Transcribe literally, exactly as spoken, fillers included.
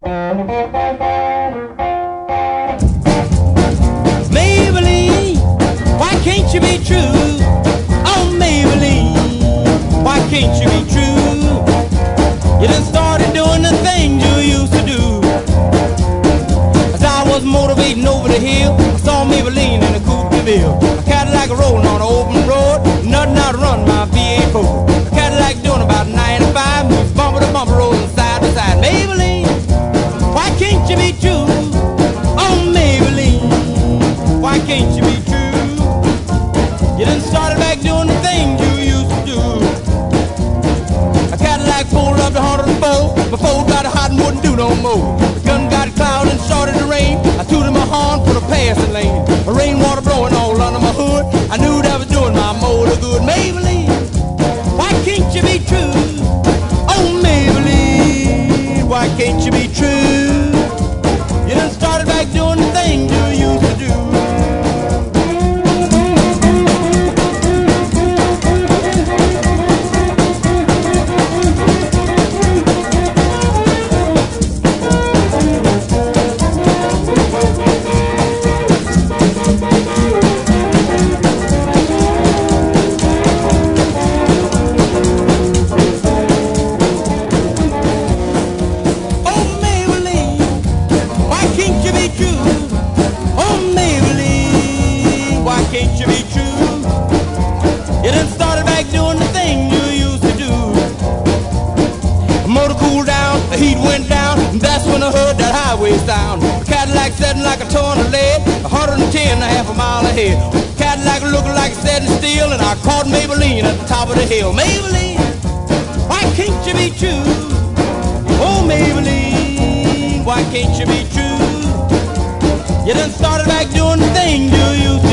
Maybelline, why can't you be true? Oh, Maybelline, why can't you be true? You done started doing the things you used to do. As I was motivating over the hill, I saw Maybelline in a coupe de ville. A Cadillac rolling on an open road, nothing out to run my V eight Ford. A Cadillac doing about ninety-five, moves bumper to bumper, rolling side to side. Maybelline, why can't you be true? Oh, Maybelline, why can't you be true? You done started back doing the things you used to do. A Cadillac pulled up to one hundred four, my Ford got hot and wouldn't do no more. The gun got cloud and started to rain. I tooted my horn for the passing lane. The rainwater blowing all under my hood. I knew that was doing my motor good. Maybelline, why can't you be true? Oh, Maybelline, why can't you be true? You done started back doing the things you used to do. Can't you be true? You done started back doing the thing you used to do. The motor cooled down, the heat went down, and that's when I heard that highway sound. The Cadillac setting like a ton of lead, one hundred ten and a half a mile ahead. The Cadillac looking like it's setting still, and I caught Maybelline at the top of the hill. Maybelline, why can't you be true? Oh, Maybelline, why can't you be true? You done started back doing the thing you used to do.